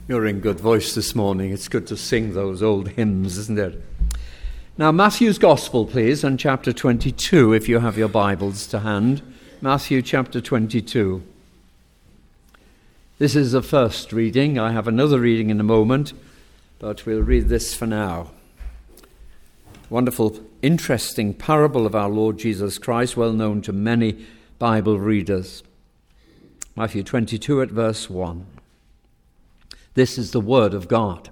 You're in good voice this morning. It's good to sing those old hymns, isn't it? Now, Matthew's Gospel, please, and chapter 22, if you have your Bibles to hand. Matthew chapter 22. This is the first reading. I have another reading in a moment, but we'll read this for now. Wonderful, interesting parable of our Lord Jesus Christ, well known to many Bible readers. Matthew 22 at verse 1. This is the word of God.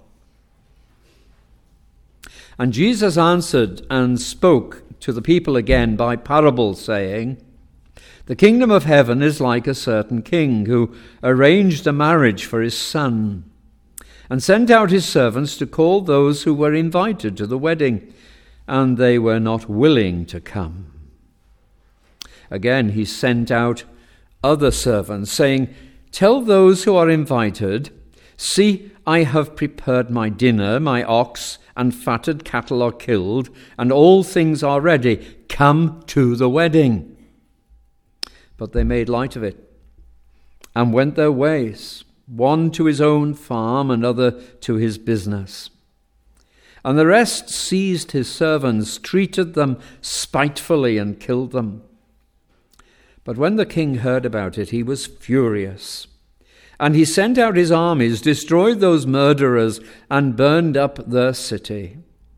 And Jesus answered and spoke to the people again by parable, saying, The kingdom of heaven is like a certain king who arranged a marriage for his son, and sent out his servants to call those who were invited to the wedding, and they were not willing to come. Again he sent out other servants, saying, Tell those who are invited, See, I have prepared my dinner, my ox and fatted cattle are killed, and all things are ready. Come to the wedding. But they made light of it, and went their ways, one to his own farm, another to his business. And the rest seized his servants, treated them spitefully, and killed them. But when the king heard about it, he was furious. And he sent out his armies, destroyed those murderers, and burned up their city.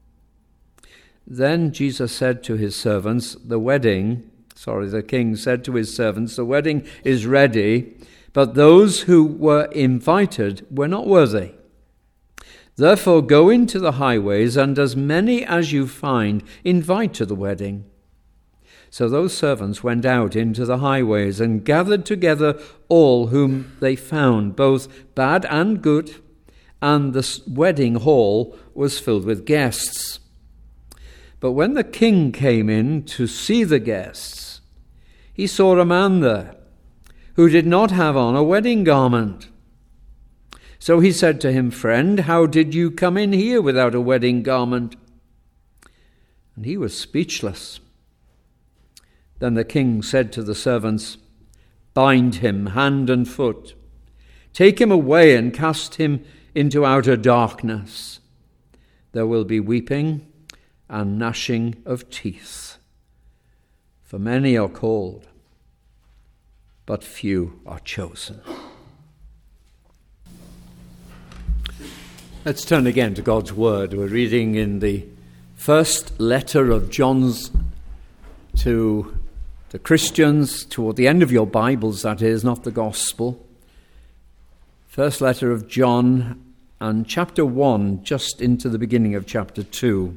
Then Jesus said to his servants, the king said to his servants, The wedding is ready, but those who were invited were not worthy. Therefore go into the highways, and as many as you find, invite to the wedding. So those servants went out into the highways and gathered together all whom they found, both bad and good, and the wedding hall was filled with guests. But when the king came in to see the guests, he saw a man there who did not have on a wedding garment. So he said to him, Friend, how did you come in here without a wedding garment? And he was speechless. Then the king said to the servants, Bind him hand and foot. Take him away and cast him into outer darkness. There will be weeping and gnashing of teeth. For many are called, but few are chosen. Let's turn again to God's Word. We're reading in the first letter of John's to the Christians, toward the end of your Bibles, that is, not the Gospel. First letter of John, and chapter 1, just into the beginning of chapter 2.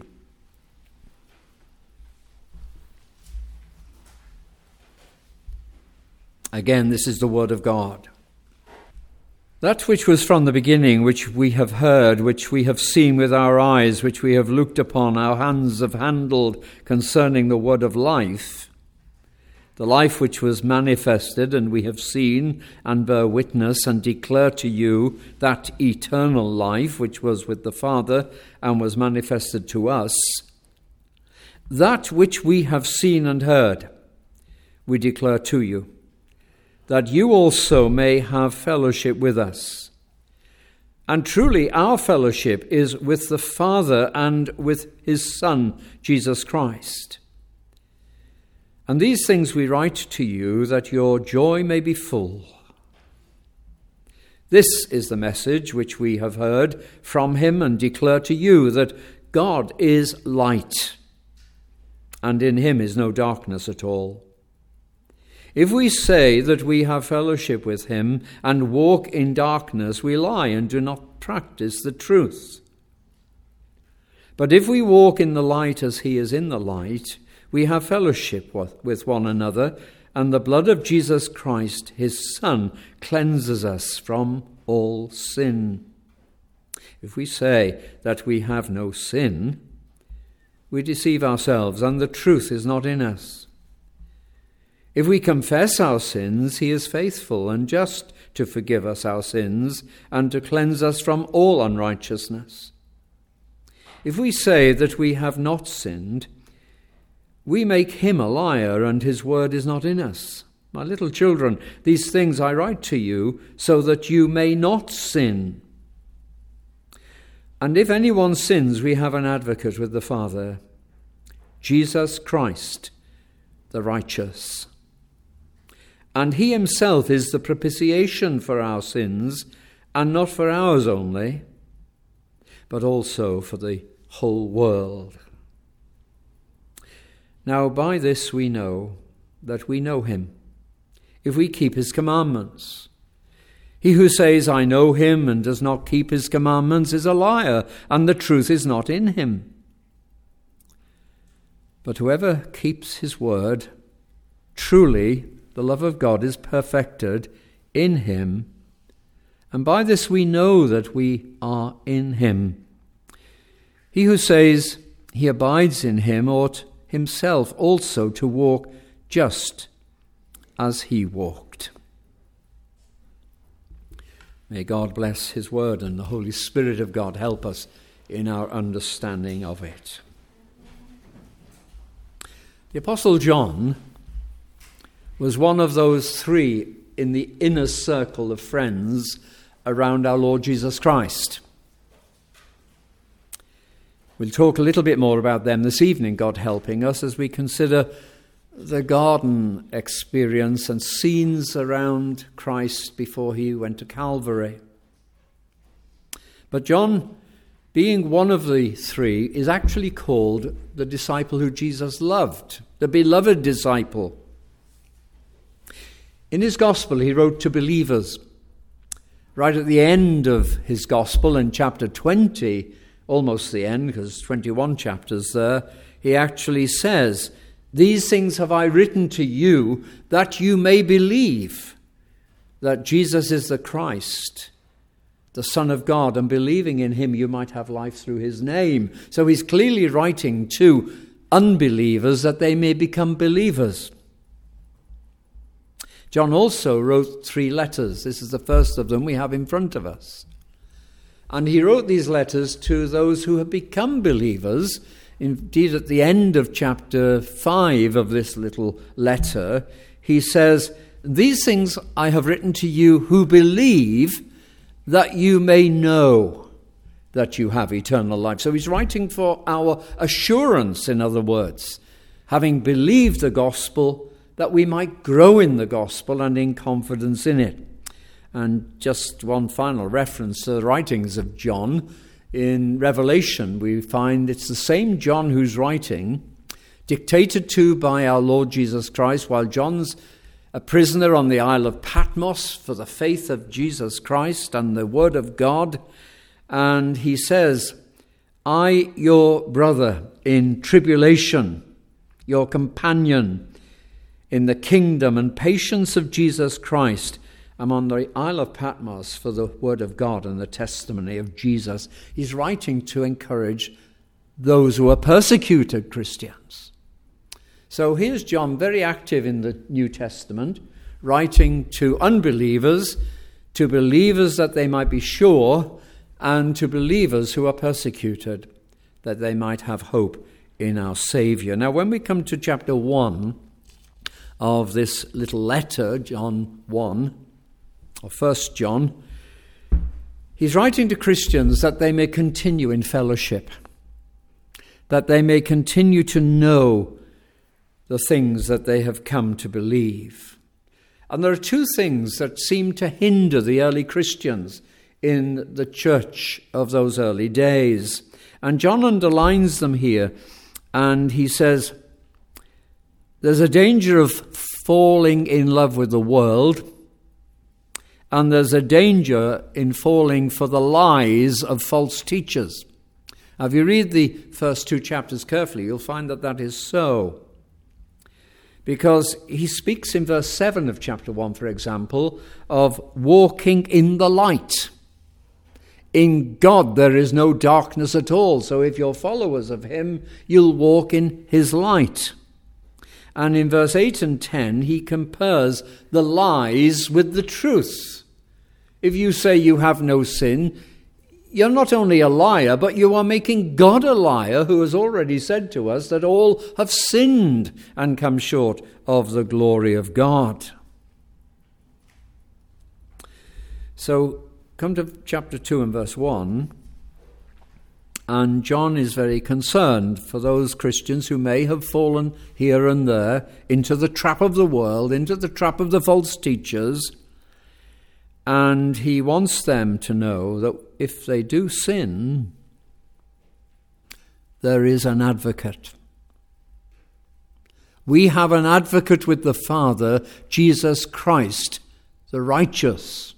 Again, this is the word of God. That which was from the beginning, which we have heard, which we have seen with our eyes, which we have looked upon, our hands have handled concerning the word of life, the life which was manifested, and we have seen and bear witness and declare to you that eternal life which was with the Father and was manifested to us. That which we have seen and heard, we declare to you, that you also may have fellowship with us. And truly our fellowship is with the Father and with his Son, Jesus Christ. And these things we write to you, that your joy may be full. This is the message which we have heard from him and declare to you, that God is light, and in him is no darkness at all. If we say that we have fellowship with him and walk in darkness, we lie and do not practice the truth. But if we walk in the light as he is in the light, we have fellowship with one another, and the blood of Jesus Christ, his Son, cleanses us from all sin. If we say that we have no sin, we deceive ourselves, and the truth is not in us. If we confess our sins, he is faithful and just to forgive us our sins and to cleanse us from all unrighteousness. If we say that we have not sinned, we make him a liar, and his word is not in us. My little children, these things I write to you so that you may not sin. And if anyone sins, we have an advocate with the Father, Jesus Christ, the righteous. And he himself is the propitiation for our sins, and not for ours only, but also for the whole world. Now by this we know that we know him, if we keep his commandments. He who says, I know him, and does not keep his commandments is a liar, and the truth is not in him. But whoever keeps his word, truly the love of God is perfected in him, and by this we know that we are in him. He who says he abides in him ought himself also to walk just as he walked. May God bless his word, and the Holy Spirit of God help us in our understanding of it. The Apostle John was one of those three in the inner circle of friends around our Lord Jesus Christ. We'll talk a little bit more about them this evening, God helping us, as we consider the garden experience and scenes around Christ before he went to Calvary. But John, being one of the three, is actually called the disciple who Jesus loved, the beloved disciple. In his gospel, he wrote to believers. Right at the end of his gospel, in chapter 20, almost the end, because 21 chapters there, he actually says, these things have I written to you, that you may believe that Jesus is the Christ, the Son of God, and believing in him you might have life through his name. So he's clearly writing to unbelievers that they may become believers. John also wrote 3 letters. This is the first of them we have in front of us. And he wrote these letters to those who have become believers. Indeed, at the end of chapter 5 of this little letter, he says, these things I have written to you who believe, that you may know that you have eternal life. So he's writing for our assurance, in other words, having believed the gospel, that we might grow in the gospel and in confidence in it. And just one final reference to the writings of John. In Revelation, we find it's the same John who's writing, dictated to by our Lord Jesus Christ, while John's a prisoner on the Isle of Patmos for the faith of Jesus Christ and the word of God. And he says, I, your brother in tribulation, your companion in the kingdom and patience of Jesus Christ, I'm on the Isle of Patmos for the word of God and the testimony of Jesus. He's writing to encourage those who are persecuted Christians. So here's John, very active in the New Testament, writing to unbelievers, to believers that they might be sure, and to believers who are persecuted, that they might have hope in our Saviour. Now, when we come to chapter 1 of this little letter, John 1, or 1 John, he's writing to Christians that they may continue in fellowship, that they may continue to know the things that they have come to believe. And there are 2 things that seem to hinder the early Christians in the church of those early days. And John underlines them here, and he says, there's a danger of falling in love with the world, and there's a danger in falling for the lies of false teachers. Now, if you read the first 2 chapters carefully, you'll find that that is so. Because he speaks in verse 7 of chapter 1, for example, of walking in the light. In God there is no darkness at all. So if you're followers of him, you'll walk in his light. And in verse 8 and 10, he compares the lies with the truth. If you say you have no sin, you're not only a liar, but you are making God a liar, who has already said to us that all have sinned and come short of the glory of God. So, come to chapter 2 and verse 1. And John is very concerned for those Christians who may have fallen here and there into the trap of the world, into the trap of the false teachers. And he wants them to know that if they do sin, there is an advocate. We have an advocate with the Father, Jesus Christ, the righteous.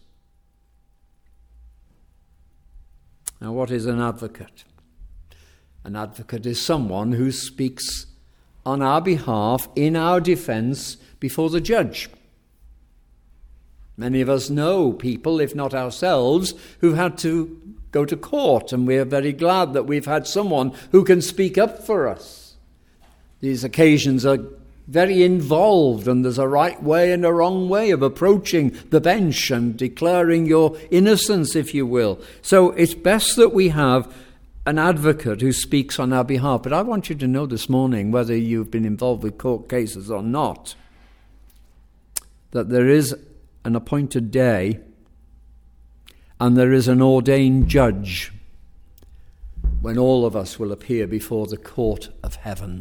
Now, what is an advocate? An advocate is someone who speaks on our behalf, in our defense, before the judge. Many of us know people, if not ourselves, who've had to go to court, and we are very glad that we've had someone who can speak up for us. These occasions are very involved, and there's a right way and a wrong way of approaching the bench and declaring your innocence, if you will. So it's best that we have an advocate who speaks on our behalf. But I want you to know this morning, whether you've been involved with court cases or not, that there is an appointed day and there is an ordained judge when all of us will appear before the court of heaven.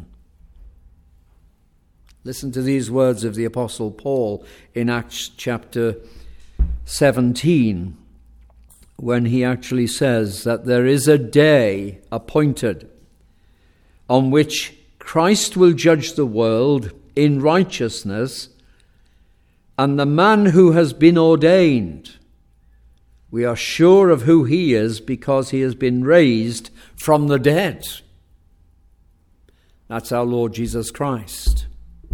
Listen to these words of the Apostle Paul in Acts chapter 17, when he actually says that there is a day appointed on which Christ will judge the world in righteousness, and the man who has been ordained, we are sure of who he is because he has been raised from the dead. That's our Lord Jesus Christ.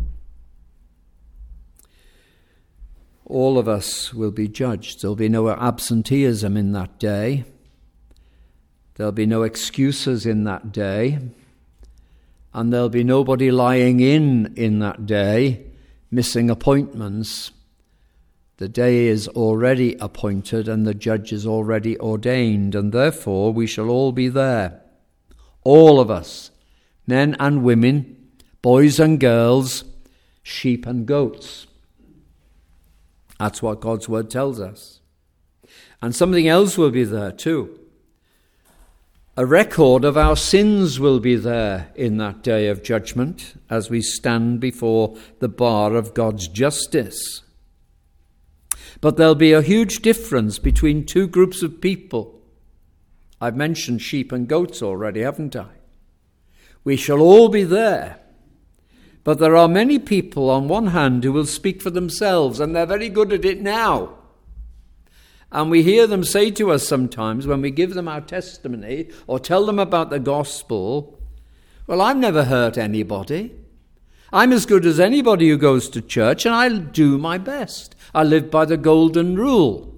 All of us will be judged. There'll be no absenteeism in that day. There'll be no excuses in that day. And there'll be nobody lying in that day, missing appointments. The day is already appointed and the judge is already ordained, and therefore we shall all be there. All of us, men and women, boys and girls, sheep and goats. That's what God's word tells us. And something else will be there too. A record of our sins will be there in that day of judgment as we stand before the bar of God's justice. But there'll be a huge difference between two groups of people. I've mentioned sheep and goats already, haven't I? We shall all be there. But there are many people on one hand who will speak for themselves, and they're very good at it now. And we hear them say to us sometimes when we give them our testimony or tell them about the gospel, well, I've never hurt anybody. I'm as good as anybody who goes to church, and I'll do my best. I live by the golden rule.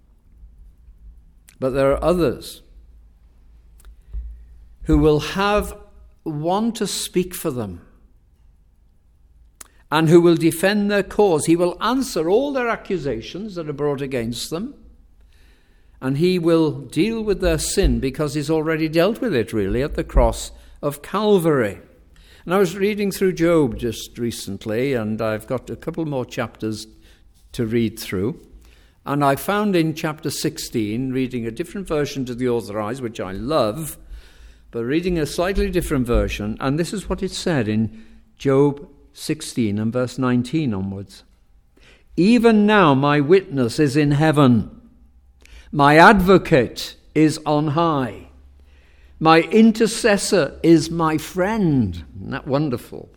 But there are others who will have one to speak for them and who will defend their cause. He will answer all their accusations that are brought against them, and he will deal with their sin because he's already dealt with it, really, at the cross of Calvary. And I was reading through Job just recently, and I've got a couple more chapters to read through. And I found in chapter 16, reading a different version to the Authorized, which I love, but reading a slightly different version, and this is what it said in Job 16 and verse 19 onwards. Even now my witness is in heaven. My advocate is on high. My intercessor is my friend. Isn't that wonderful?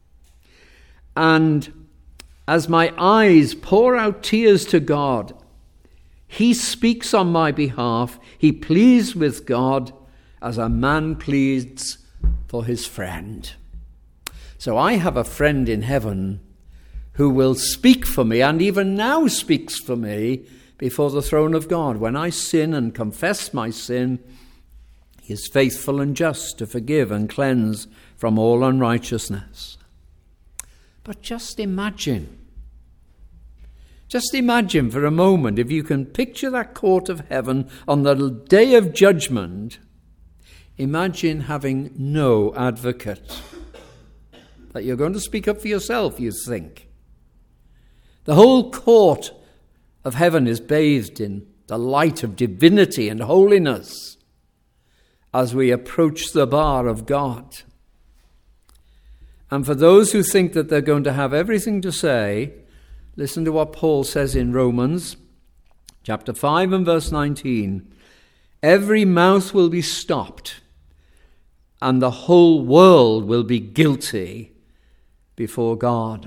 And as my eyes pour out tears to God, he speaks on my behalf. He pleads with God as a man pleads for his friend. So I have a friend in heaven who will speak for me, and even now speaks for me before the throne of God. When I sin and confess my sin, he is faithful and just to forgive and cleanse from all unrighteousness. But just imagine for a moment, if you can picture that court of heaven on the day of judgment, imagine having no advocate. That you're going to speak up for yourself, you think. The whole court of heaven is bathed in the light of divinity and holiness. as we approach the bar of God. And for those who think that they're going to have everything to say, listen to what Paul says in Romans chapter 5 and verse 19. Every mouth will be stopped, and the whole world will be guilty before God.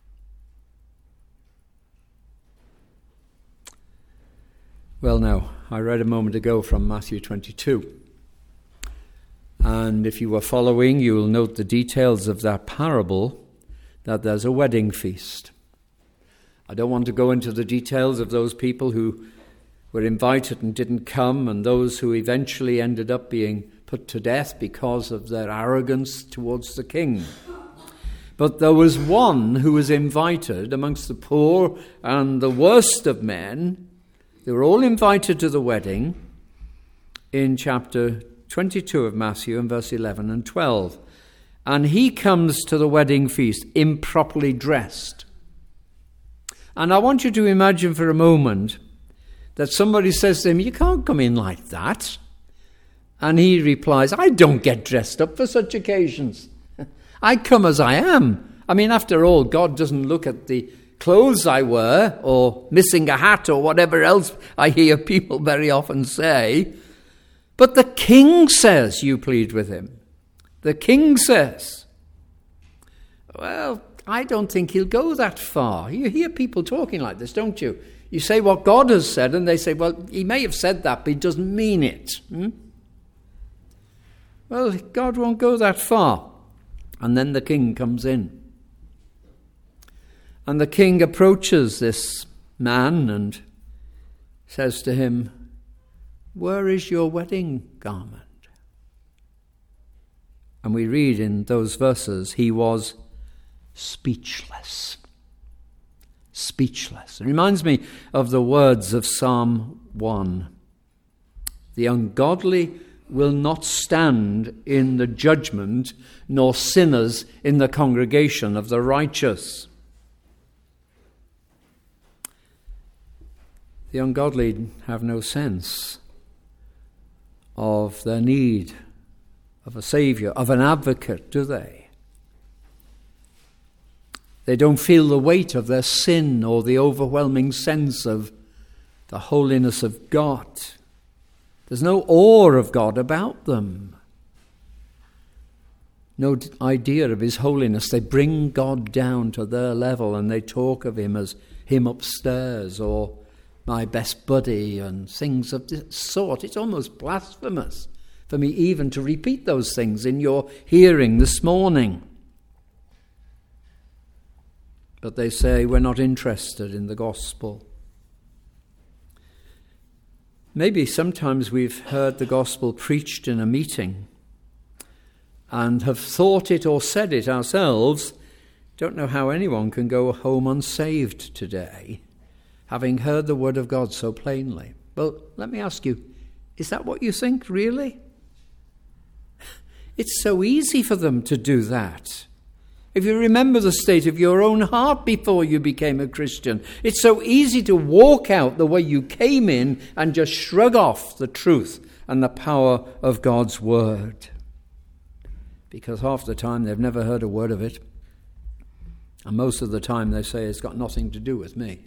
Well, now, I read a moment ago from Matthew 22. And if you were following, you will note the details of that parable, that there's a wedding feast. I don't want to go into the details of those people who were invited and didn't come, and those who eventually ended up being put to death because of their arrogance towards the king. But there was one who was invited amongst the poor and the worst of men. They were all invited to the wedding in chapter 22 of Matthew and verse 11 and 12. And he comes to the wedding feast improperly dressed. And I want you to imagine for a moment that somebody says to him, "You can't come in like that." And he replies, "I don't get dressed up for such occasions. I come as I am. I mean, after all, God doesn't look at the clothes I wear or missing a hat or whatever else I hear people very often say. But the king says," you plead with him. The king says. Well, I don't think he'll go that far. You hear people talking like this, don't you? You say what God has said, and they say, well, he may have said that, but he doesn't mean it. Well, God won't go that far. And then the king comes in. And the king approaches this man and says to him, "Where is your wedding garment?" And we read in those verses, he was speechless. Speechless. It reminds me of the words of Psalm 1. The ungodly will not stand in the judgment, nor sinners in the congregation of the righteous. The ungodly have no sense of their need of a Saviour, of an advocate, do they? They don't feel the weight of their sin or the overwhelming sense of the holiness of God. There's no awe of God about them. No idea of his holiness. They bring God down to their level and they talk of him as him upstairs or my best buddy and things of this sort. It's almost blasphemous for me even to repeat those things in your hearing this morning. But they say we're not interested in the gospel. Maybe sometimes we've heard the gospel preached in a meeting and have thought it or said it ourselves. Don't know how anyone can go home unsaved today, having heard the word of God so plainly. Well, let me ask you, is that what you think, really? It's so easy for them to do that. If you remember the state of your own heart before you became a Christian, it's so easy to walk out the way you came in and just shrug off the truth and the power of God's word. Because half the time they've never heard a word of it. And most of the time they say it's got nothing to do with me.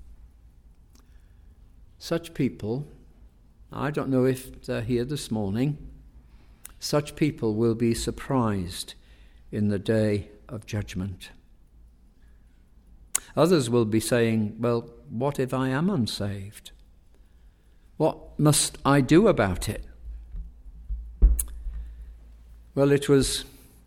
Such people, I don't know if they're here this morning, such people will be surprised in the day of judgment. Others will be saying, well, what if I am unsaved? What must I do about it? Well, it was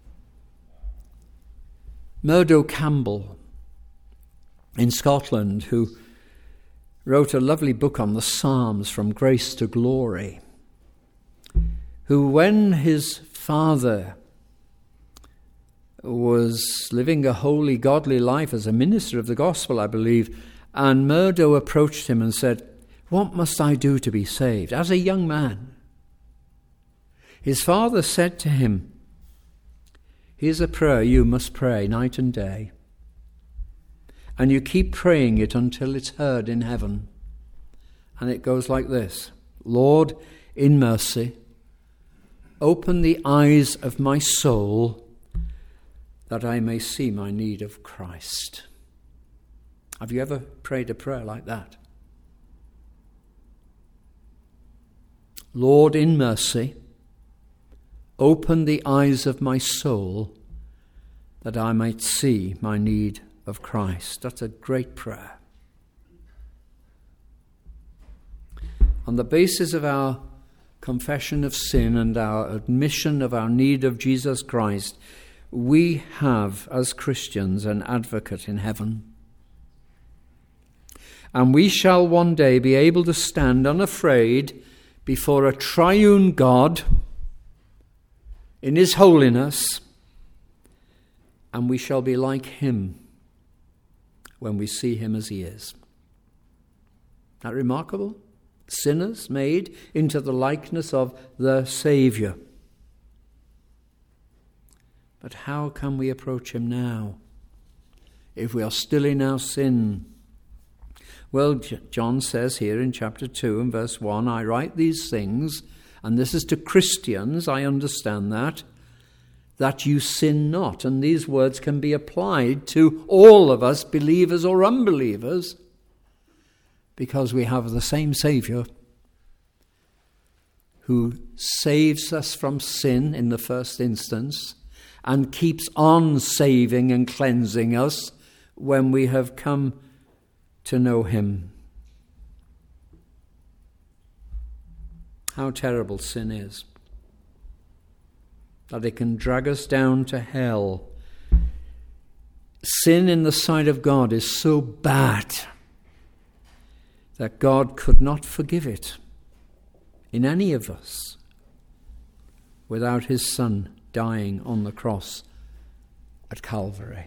Murdo Campbell in Scotland who wrote a lovely book on the Psalms, From Grace to Glory, who, when his father was living a holy, godly life as a minister of the gospel, I believe, and Murdo approached him and said, what must I do to be saved? As a young man. His father said to him, here's a prayer you must pray night and day. And you keep praying it until it's heard in heaven. And it goes like this. Lord, in mercy, Open the eyes of my soul that I may see my need of Christ. Have you ever prayed a prayer like that? Lord, in mercy, open the eyes of my soul that I might see my need of Christ. That's a great prayer. On the basis of our confession of sin and our admission of our need of Jesus Christ, we have, as Christians, an advocate in heaven. And we shall one day be able to stand unafraid before a triune God in his holiness, and we shall be like him when we see him as he is. Isn't that remarkable? Sinners made into the likeness of the Saviour. But how can we approach him now if we are still in our sin? Well, John says here in chapter 2 and verse 1, I write these things, and this is to Christians, I understand that you sin not. And these words can be applied to all of us, believers or unbelievers, because we have the same Saviour who saves us from sin in the first instance and keeps on saving and cleansing us when we have come to know him. How terrible sin is. That it can drag us down to hell. Sin in the sight of God is so bad that God could not forgive it in any of us without his Son dying on the cross at Calvary.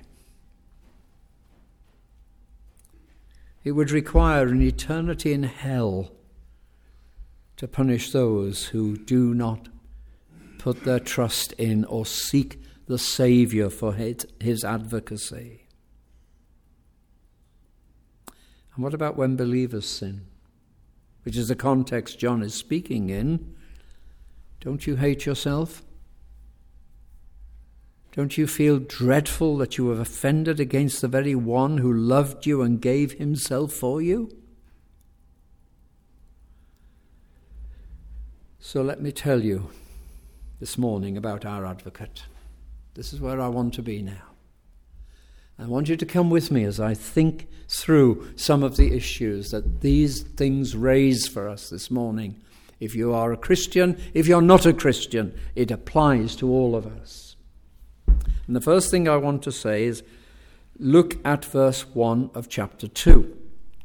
It would require an eternity in hell to punish those who do not put their trust in or seek the Saviour for his advocacy. And what about when believers sin? Which is the context John is speaking in. Don't you hate yourself? Don't you feel dreadful that you have offended against the very one who loved you and gave himself for you? So let me tell you this morning about our advocate. This is where I want to be now. I want you to come with me as I think through some of the issues that these things raise for us this morning. If you are a Christian, if you're not a Christian, it applies to all of us. And the first thing I want to say is, look at verse 1 of chapter 2.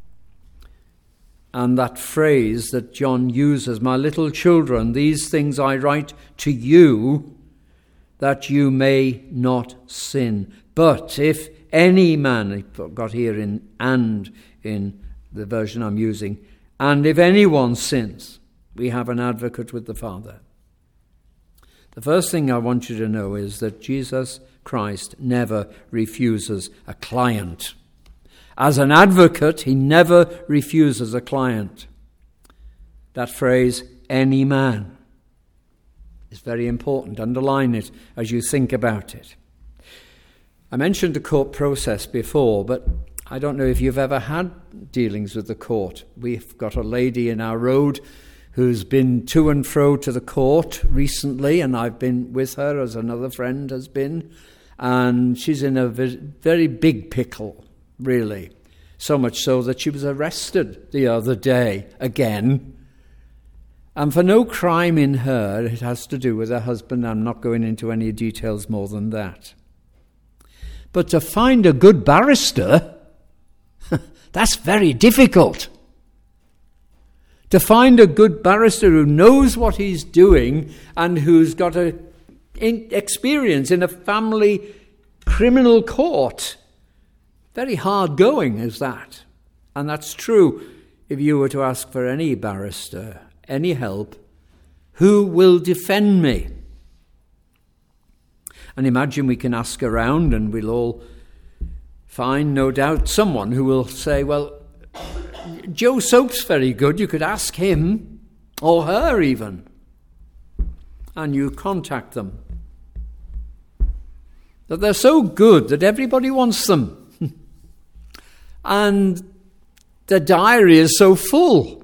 And that phrase that John uses, my little children, these things I write to you, that you may not sin. But if any man, I got here in the version I'm using, and if anyone sins, we have an advocate with the Father. The first thing I want you to know is that Jesus Christ never refuses a client. As an advocate, he never refuses a client. That phrase, any man, is very important. Underline it as you think about it. I mentioned the court process before, but I don't know if you've ever had dealings with the court. We've got a lady in our road who's been to and fro to the court recently, and I've been with her as another friend has been, and she's in a very big pickle, really. So much so that she was arrested the other day again. And for no crime in her, it has to do with her husband. I'm not going into any details more than that. But to find a good barrister, that's very difficult. To find a good barrister who knows what he's doing and who's got experience in a family criminal court. Very hard going is that. And that's true if you were to ask for any barrister, any help. Who will defend me? And imagine we can ask around and we'll all find, no doubt, someone who will say, well, Joe Soap's very good. You could ask him, or her even. and you contact them. That they're so good that everybody wants them. And the diary is so full.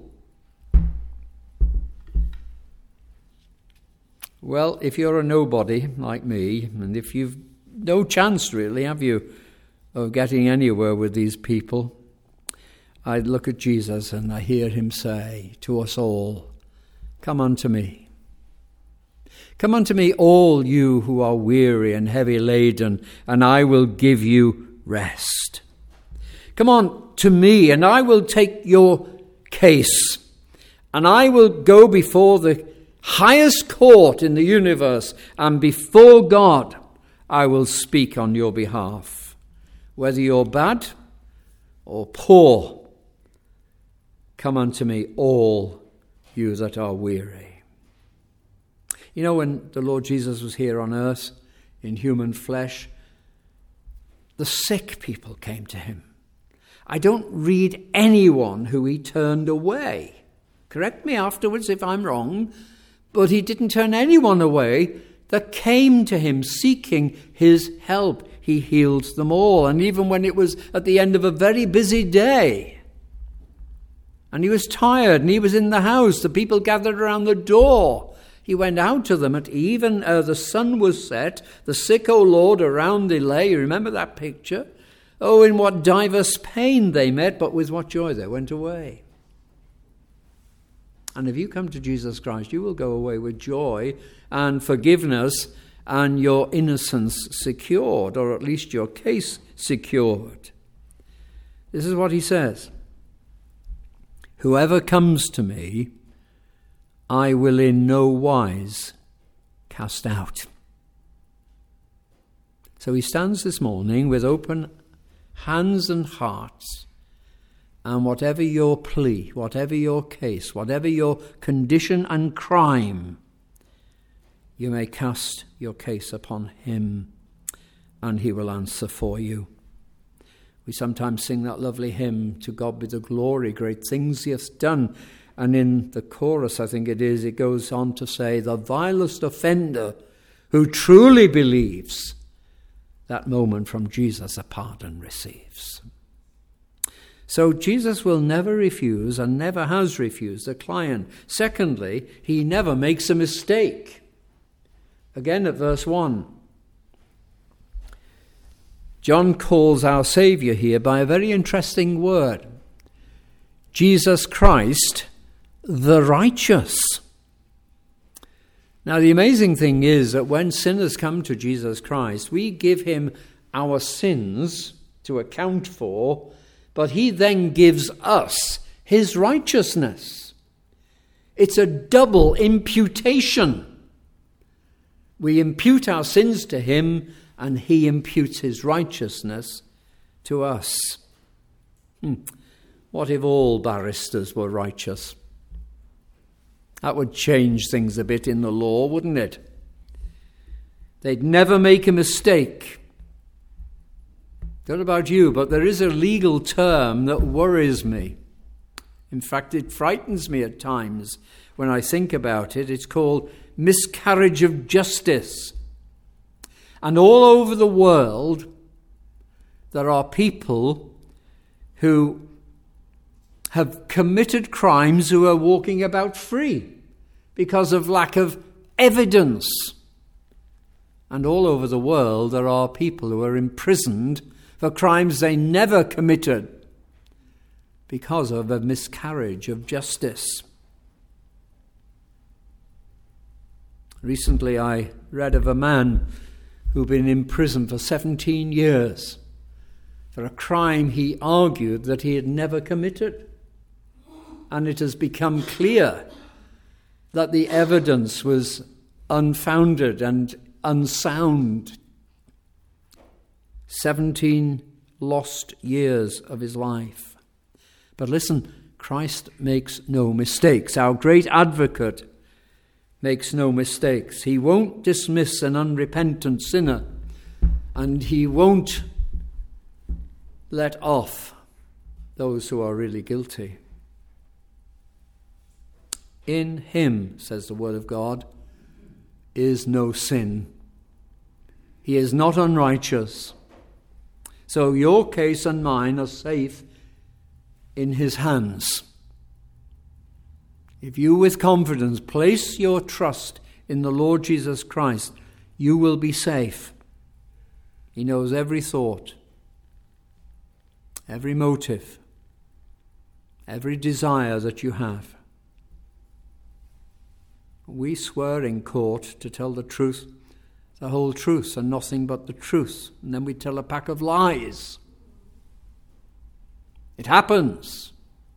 Well, if you're a nobody like me, and if you've no chance really, have you, of getting anywhere with these people, I'd look at Jesus and I hear him say to us all, "Come unto me. Come unto me, all you who are weary and heavy laden, and I will give you rest. Come on to me, and I will take your case, and I will go before the highest court in the universe, and before God I will speak on your behalf. Whether you're bad or poor, come unto me, all you that are weary." You know, when the Lord Jesus was here on earth in human flesh, the sick people came to him. I don't read anyone who he turned away. Correct me afterwards if I'm wrong, but he didn't turn anyone away that came to him seeking his help. He healed them all. And even when it was at the end of a very busy day, and he was tired and he was in the house, the people gathered around the door, he went out to them at even the sun was set, the sick, O Lord, around thee lay. You remember that picture? Oh, in what diverse pain they met, but with what joy they went away. And if you come to Jesus Christ, you will go away with joy and forgiveness and your innocence secured, or at least your case secured. This is what he says. "Whoever comes to me, I will in no wise cast out." So he stands this morning with open hands and hearts, and whatever your plea, whatever your case, whatever your condition and crime, you may cast your case upon him, and he will answer for you. We sometimes sing that lovely hymn, "To God be the glory, great things he hath done." And in the chorus, I think it is, it goes on to say, "The vilest offender who truly believes, that moment from Jesus a pardon receives." So Jesus will never refuse and never has refused a client. Secondly, he never makes a mistake. Again at verse 1. John calls our Saviour here by a very interesting word. Jesus Christ, the righteous. Now, the amazing thing is that when sinners come to Jesus Christ, we give him our sins to account for, but he then gives us his righteousness. It's a double imputation. We impute our sins to him, and he imputes his righteousness to us. What if all barristers were righteous? That would change things a bit in the law, wouldn't it? They'd never make a mistake. Don't know about you, but there is a legal term that worries me. In fact, it frightens me at times when I think about it. It's called miscarriage of justice. And all over the world, there are people who have committed crimes who are walking about free because of lack of evidence. And all over the world, there are people who are imprisoned for crimes they never committed because of a miscarriage of justice. Recently, I read of a man who'd been in prison for 17 years for a crime he argued that he had never committed. And it has become clear that the evidence was unfounded and unsound. 17 lost years of his life. But listen, Christ makes no mistakes. Our great advocate makes no mistakes. He won't dismiss an unrepentant sinner, and he won't let off those who are really guilty. In him, says the word of God, is no sin. He is not unrighteous. So your case and mine are safe in his hands. If you with confidence place your trust in the Lord Jesus Christ, you will be safe. He knows every thought, every motive, every desire that you have. We swear in court to tell the truth, the whole truth, and nothing but the truth. And then we tell a pack of lies. It happens.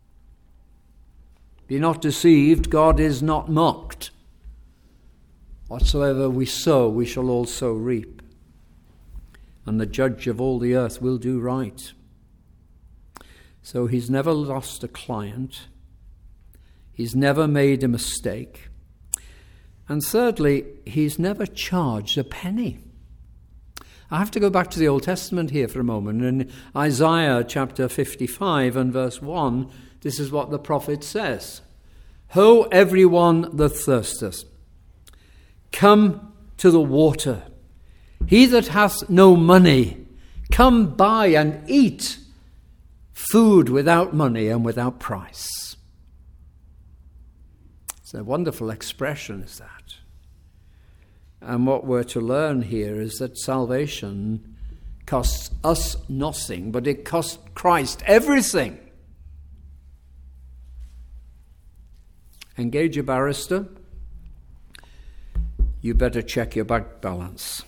Be not deceived, God is not mocked. Whatsoever we sow, we shall also reap. And the judge of all the earth will do right. So he's never lost a client. He's never made a mistake. And thirdly, he's never charged a penny. I have to go back to the Old Testament here for a moment. In Isaiah chapter 55 and verse 1, this is what the prophet says. Ho, everyone that thirsteth, come to the water. He that hath no money, come buy and eat food without money and without price. It's a wonderful expression, is that? And what we're to learn here is that salvation costs us nothing, but it costs Christ everything. Engage a barrister. You better check your bank balance.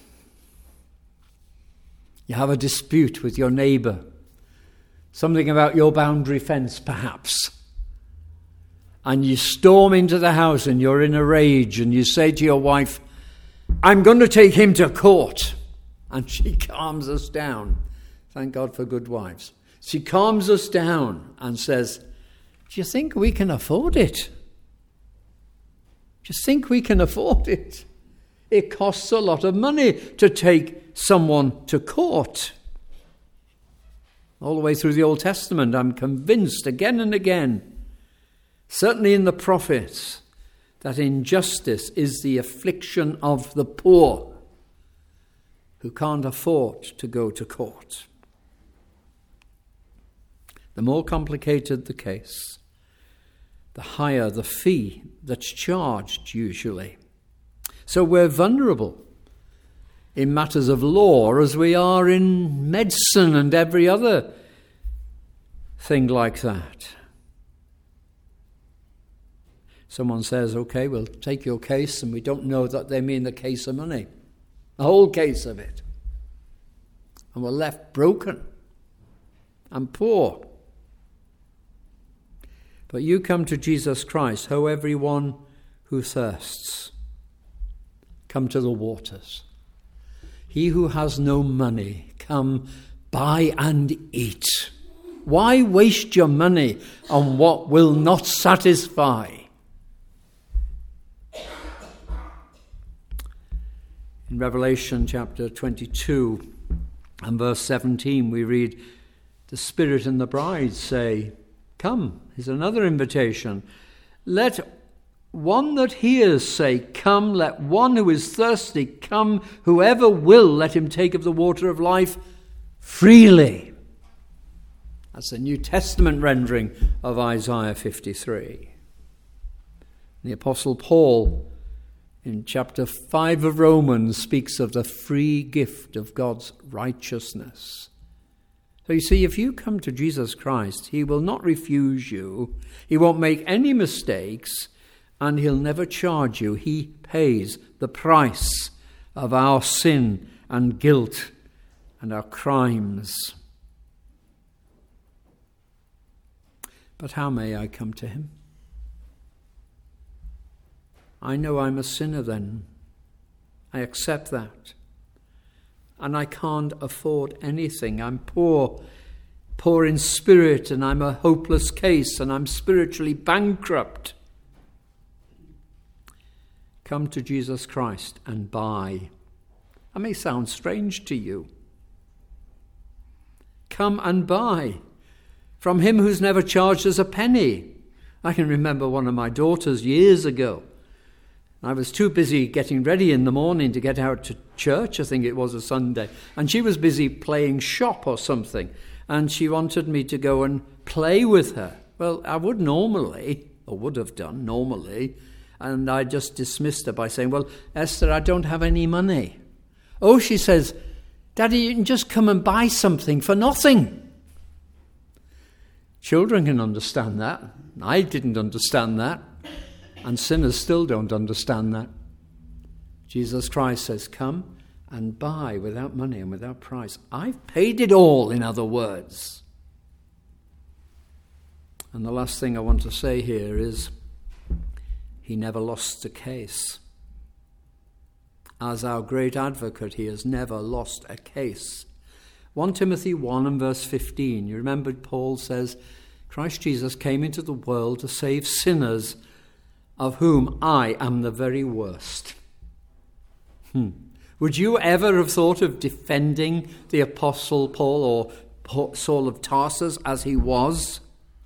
You have a dispute with your neighbour. Something about your boundary fence, perhaps. And you storm into the house and you're in a rage and you say to your wife, I'm going to take him to court. And she calms us down. Thank God for good wives. She calms us down and says, do you think we can afford it? Do you think we can afford it? It costs a lot of money to take someone to court. All the way through the Old Testament, I'm convinced again and again, certainly in the prophets, that injustice is the affliction of the poor who can't afford to go to court. The more complicated the case, the higher the fee that's charged usually. So we're vulnerable in matters of law as we are in medicine and every other thing like that. Someone says, okay, we'll take your case, and we don't know that they mean the case of money, the whole case of it. And we're left broken and poor. But you come to Jesus Christ, ho, everyone who thirsts, come to the waters. He who has no money, come buy and eat. Why waste your money on what will not satisfy? In Revelation chapter 22 and verse 17, we read, the Spirit and the bride say, come. Here's another invitation. Let one that hears say, come. Let one who is thirsty come. Whoever will, let him take of the water of life freely. That's the New Testament rendering of Isaiah 53. The Apostle Paul, in chapter 5 of Romans, speaks of the free gift of God's righteousness. So you see, if you come to Jesus Christ, he will not refuse you. He won't make any mistakes, and he'll never charge you. He pays the price of our sin and guilt and our crimes. But how may I come to him? I know I'm a sinner then. I accept that. And I can't afford anything. I'm poor in spirit, and I'm a hopeless case, and I'm spiritually bankrupt. Come to Jesus Christ and buy. That may sound strange to you. Come and buy from him who's never charged us a penny. I can remember one of my daughters years ago I was too busy getting ready in the morning to get out to church. I think it was a Sunday. And she was busy playing shop or something. And she wanted me to go and play with her. Well, I would have done normally. And I just dismissed her by saying, well, Esther, I don't have any money. Oh, she says, Daddy, you can just come and buy something for nothing. Children can understand that. I didn't understand that. And sinners still don't understand that. Jesus Christ says, come and buy without money and without price. I've paid it all, in other words. And the last thing I want to say here is, he never lost a case. As our great advocate, he has never lost a case. 1 Timothy 1 and verse 15, you remember Paul says, Christ Jesus came into the world to save sinners, of whom I am the very worst. Would you ever have thought of defending the Apostle Paul or Saul of Tarsus as he was?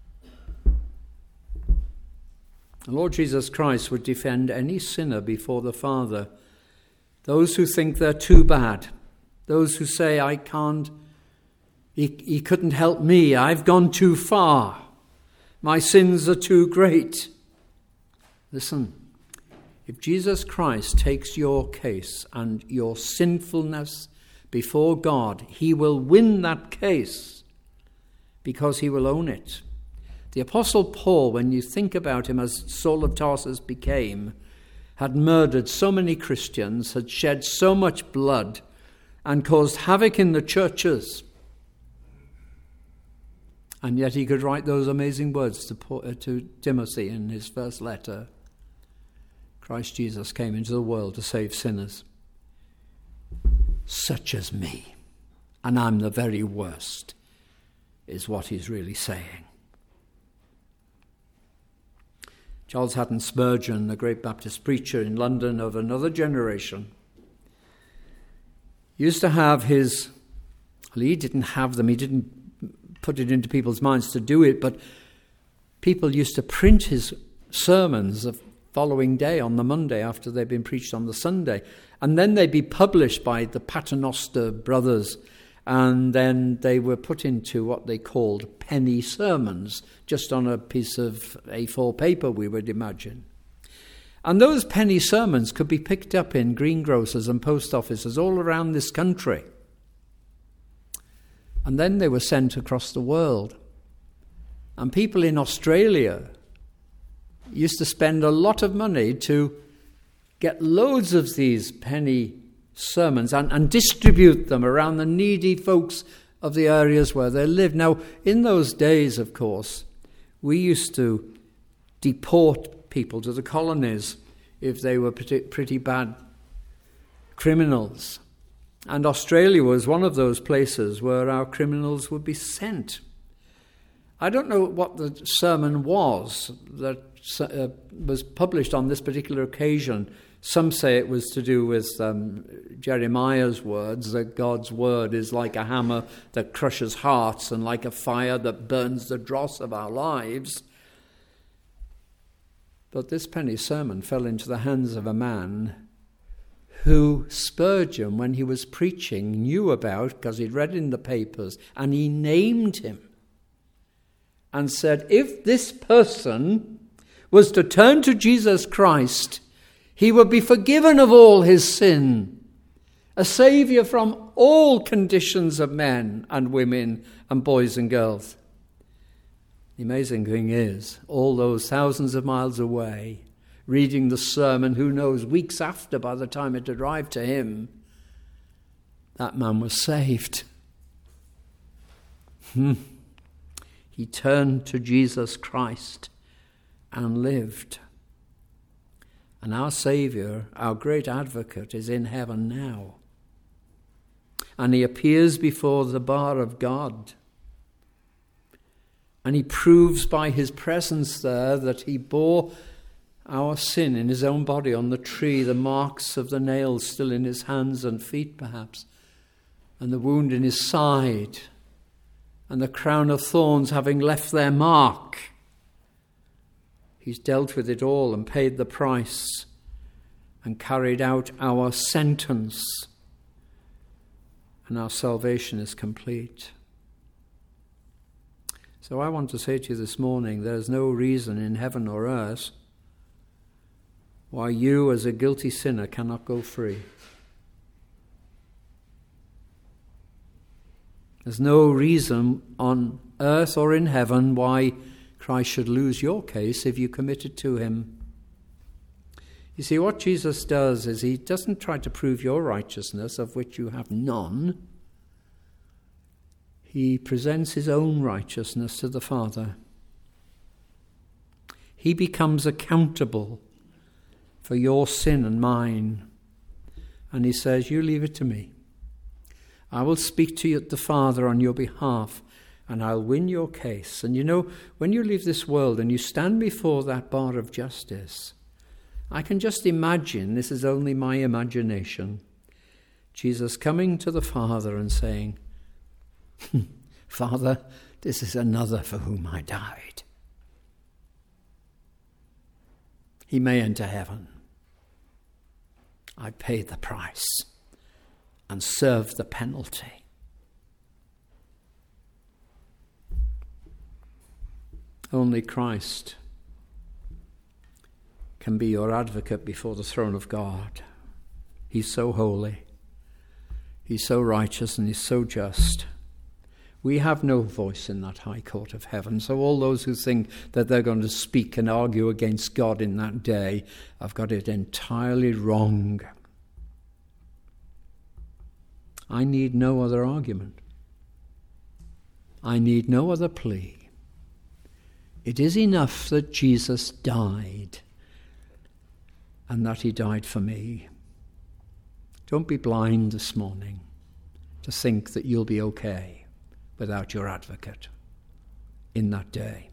The Lord Jesus Christ would defend any sinner before the Father. Those who think they're too bad, those who say, I can't, he couldn't help me, I've gone too far, my sins are too great. Listen, if Jesus Christ takes your case and your sinfulness before God, he will win that case because he will own it. The Apostle Paul, when you think about him as Saul of Tarsus became, had murdered so many Christians, had shed so much blood, and caused havoc in the churches. And yet he could write those amazing words to Timothy in his first letter. Christ Jesus came into the world to save sinners, such as me, and I'm the very worst, is what he's really saying. Charles Haddon Spurgeon, the great Baptist preacher in London of another generation, used to have he didn't have them, he didn't put it into people's minds to do it, but people used to print his sermons the following day on the Monday after they'd been preached on the Sunday, and then they'd be published by the Paternoster brothers, and then they were put into what they called penny sermons, just on a piece of A4 paper, we would imagine. And those penny sermons could be picked up in greengrocers and post offices all around this country. And then they were sent across the world. And people in Australia used to spend a lot of money to get loads of these penny sermons and distribute them around the needy folks of the areas where they lived. Now, in those days, of course, we used to deport people to the colonies if they were pretty bad criminals. And Australia was one of those places where our criminals would be sent. I don't know what the sermon was that was published on this particular occasion. Some say it was to do with Jeremiah's words, that God's word is like a hammer that crushes hearts and like a fire that burns the dross of our lives. But this penny sermon fell into the hands of a man who Spurgeon, when he was preaching, knew about because he'd read in the papers, and he named him and said, if this person was to turn to Jesus Christ, he would be forgiven of all his sin, a saviour from all conditions of men and women and boys and girls. The amazing thing is, all those thousands of miles away, reading the sermon, who knows, weeks after, by the time it arrived to him, that man was saved. He turned to Jesus Christ and lived. And our Saviour, our great advocate, is in heaven now. And he appears before the bar of God. And he proves by his presence there that he bore our sin in his own body on the tree, the marks of the nails still in his hands and feet perhaps, and the wound in his side, and the crown of thorns having left their mark. He's dealt with it all and paid the price. and carried out our sentence, and our salvation is complete. So I want to say to you this morning, there's no reason in heaven or earth why you as a guilty sinner cannot go free. There's no reason on earth or in heaven why Christ should lose your case if you commit it to him. You see, what Jesus does is he doesn't try to prove your righteousness, of which you have none. He presents his own righteousness to the Father. He becomes accountable for your sin and mine. And he says, you leave it to me. I will speak to you, the Father, on your behalf, and I'll win your case. And you know, when you leave this world and you stand before that bar of justice, I can just imagine, this is only my imagination, Jesus coming to the Father and saying, Father, this is another for whom I died. He may enter heaven. I paid the price and served the penalty. Only Christ can be your advocate before the throne of God. He's so holy. He's so righteous and he's so just. We have no voice in that high court of heaven. So all those who think that they're going to speak and argue against God in that day have got it entirely wrong. I need no other argument. I need no other plea. It is enough that Jesus died and that he died for me. Don't be blind this morning to think that you'll be okay without your advocate in that day.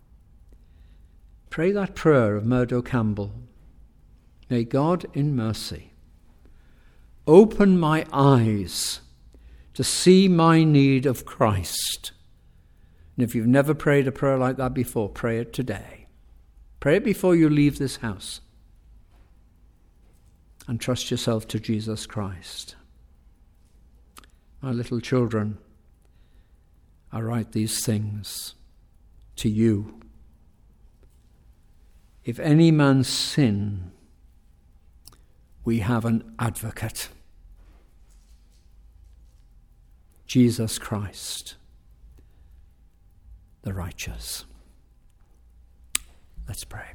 Pray that prayer of Murdo Campbell. May God in mercy open my eyes to see my need of Christ. And if you've never prayed a prayer like that before, pray it today. Pray it before you leave this house. And trust yourself to Jesus Christ. My little children, I write these things to you. If any man sin, we have an advocate, Jesus Christ, the righteous. Let's pray.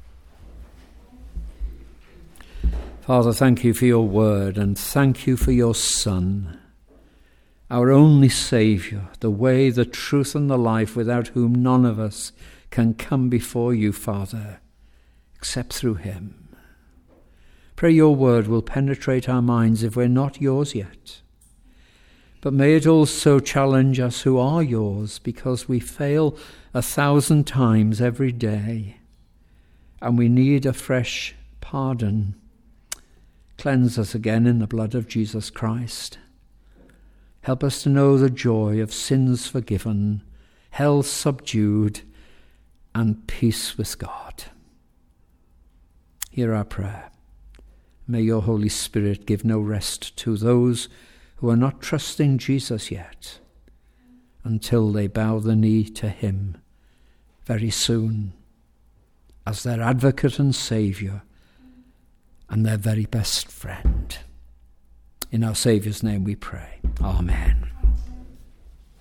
Father, thank you for your word, and thank you for your Son, our only Saviour, the way, the truth, and the life, without whom none of us can come before you, Father, except through him. Pray your word will penetrate our minds if we're not yours yet. But may it also challenge us who are yours, because we fail 1,000 times every day, and we need a fresh pardon. Cleanse us again in the blood of Jesus Christ. Help us to know the joy of sins forgiven, hell subdued, and peace with God. Hear our prayer. May your Holy Spirit give no rest to those who are not trusting Jesus yet, until they bow the knee to him very soon as their advocate and Saviour and their very best friend. In our Saviour's name we pray. Amen.